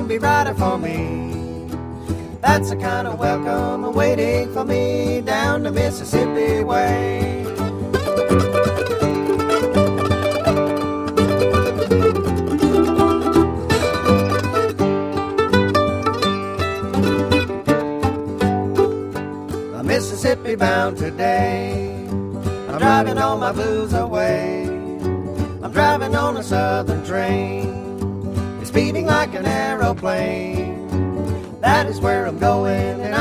and be rider for me. That's the kind of welcome waiting for me down the Mississippi way. I'm Mississippi bound today. I'm driving all my blues away. I'm driving on a southern train. It's speeding like an aeroplane. That is where I'm going, and